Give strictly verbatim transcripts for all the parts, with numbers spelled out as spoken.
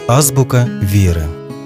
Азбука веры.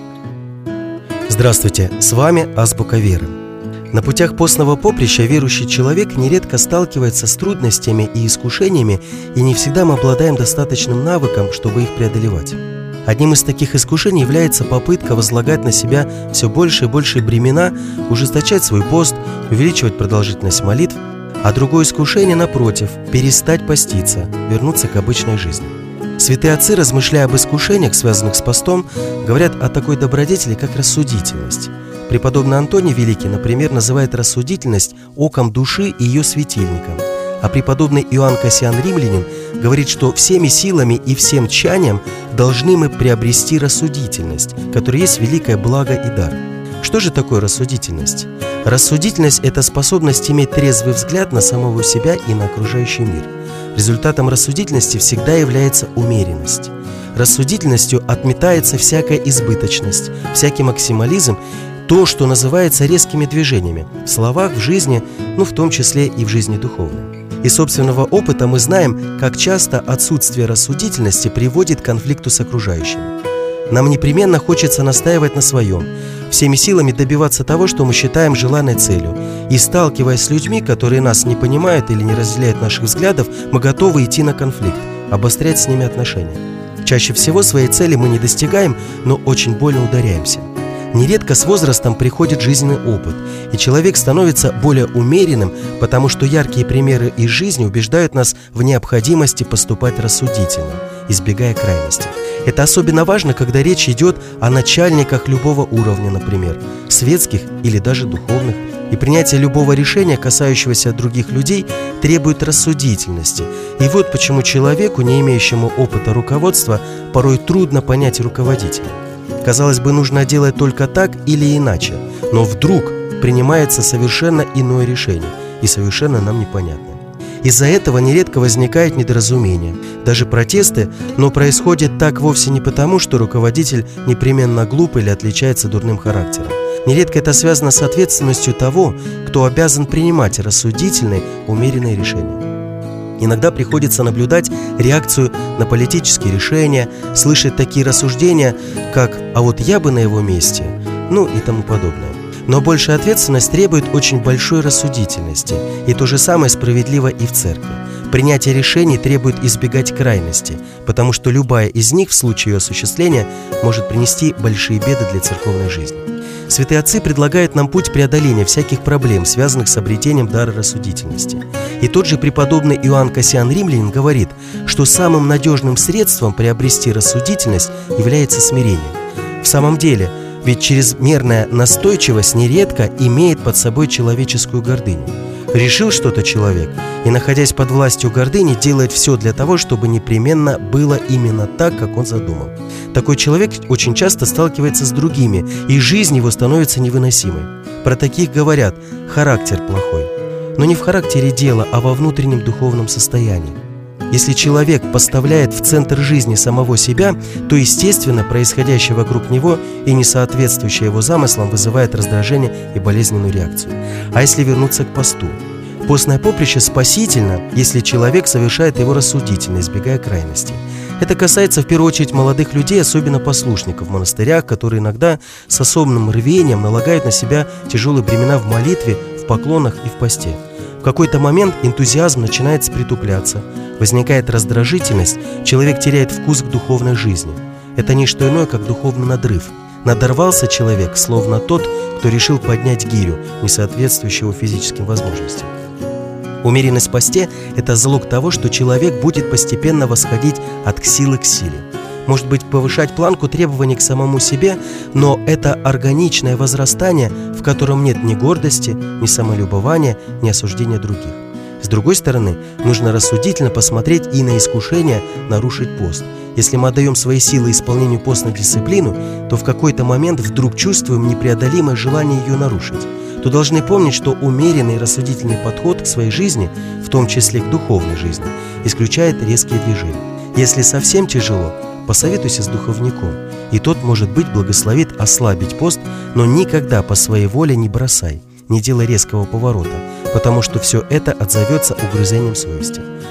Здравствуйте, с вами Азбука веры. На путях постного поприща верующий человек нередко сталкивается с трудностями и искушениями, и не всегда мы обладаем достаточным навыком, чтобы их преодолевать. Одним из таких искушений является попытка возлагать на себя все больше и больше бремена, ужесточать свой пост, увеличивать продолжительность молитв, а другое искушение, напротив, перестать поститься, вернуться к обычной жизни. Святые отцы, размышляя об искушениях, связанных с постом, говорят о такой добродетели, как рассудительность. Преподобный Антоний Великий, например, называет рассудительность оком души и ее светильником, а преподобный Иоанн Кассиан Римлянин говорит, что всеми силами и всем тчанием должны мы приобрести рассудительность, которая есть великое благо и дар. Что же такое рассудительность? Рассудительность – это способность иметь трезвый взгляд на самого себя и на окружающий мир. Результатом рассудительности всегда является умеренность. Рассудительностью отметается всякая избыточность, всякий максимализм, то, что называется резкими движениями в словах, в жизни, ну в том числе и в жизни духовной. Из собственного опыта мы знаем, как часто отсутствие рассудительности приводит к конфликту с окружающими. Нам непременно хочется настаивать на своем, всеми силами добиваться того, что мы считаем желанной целью, и, сталкиваясь с людьми, которые нас не понимают или не разделяют наших взглядов, мы готовы идти на конфликт, обострять с ними отношения. Чаще всего своей цели мы не достигаем, но очень больно ударяемся. Нередко с возрастом приходит жизненный опыт, и человек становится более умеренным, потому что яркие примеры из жизни убеждают нас в необходимости поступать рассудительно, избегая крайностей. Это особенно важно, когда речь идет о начальниках любого уровня, например, светских или даже духовных. И принятие любого решения, касающегося других людей, требует рассудительности. И вот почему человеку, не имеющему опыта руководства, порой трудно понять руководителя. Казалось бы, нужно делать только так или иначе, но вдруг принимается совершенно иное решение и совершенно нам непонятное. Из-за этого нередко возникает недоразумение, даже протесты, но происходит так вовсе не потому, что руководитель непременно глуп или отличается дурным характером. Нередко это связано с ответственностью того, кто обязан принимать рассудительные, умеренные решения. Иногда приходится наблюдать реакцию на политические решения, слышать такие рассуждения, как «а вот я бы на его месте», ну и тому подобное. Но большая ответственность требует очень большой рассудительности, и то же самое справедливо и в церкви. Принятие решений требует избегать крайностей, потому что любая из них в случае ее осуществления может принести большие беды для церковной жизни. Святые отцы предлагают нам путь преодоления всяких проблем, связанных с обретением дара рассудительности. И тот же преподобный Иоанн Кассиан Римлянин говорит, что самым надежным средством приобрести рассудительность является смирение. В самом деле, ведь чрезмерная настойчивость нередко имеет под собой человеческую гордыню. Решил что-то человек, и, находясь под властью гордыни, делает все для того, чтобы непременно было именно так, как он задумал. Такой человек очень часто сталкивается с другими, и жизнь его становится невыносимой. Про таких говорят «характер плохой». Но не в характере дело, а во внутреннем духовном состоянии. Если человек поставляет в центр жизни самого себя, то, естественно, происходящее вокруг него и несоответствующее его замыслам вызывает раздражение и болезненную реакцию. А если вернуться к посту? Постное поприще спасительно, если человек совершает его рассудительно, избегая крайностей. Это касается в первую очередь молодых людей, особенно послушников в монастырях, которые иногда с особенным рвением налагают на себя тяжелые бремена в молитве, в поклонах и в посте. В какой-то момент энтузиазм начинает притупляться, возникает раздражительность, человек теряет вкус к духовной жизни. Это не что иное, как духовный надрыв. Надорвался человек, словно тот, кто решил поднять гирю, не соответствующего физическим возможностям. Умеренность в посте – это залог того, что человек будет постепенно восходить от силы к силе. Может быть, повышать планку требований к самому себе, но это органичное возрастание, в котором нет ни гордости, ни самолюбования, ни осуждения других. С другой стороны, нужно рассудительно посмотреть и на искушение нарушить пост. Если мы отдаем свои силы исполнению постной дисциплины, то в какой-то момент вдруг чувствуем непреодолимое желание ее нарушить. То должны помнить, что умеренный рассудительный подход к своей жизни, в том числе к духовной жизни, исключает резкие движения. Если совсем тяжело, посоветуйся с духовником, и тот, может быть, благословит ослабить пост, но никогда по своей воле не бросай, не делай резкого поворота, потому что все это отзовется угрызением совести.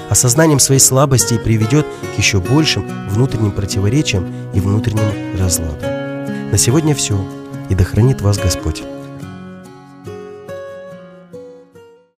осознанием своей слабости приведет к еще большим внутренним противоречиям и внутреннему разладу. На сегодня все, и да хранит вас Господь.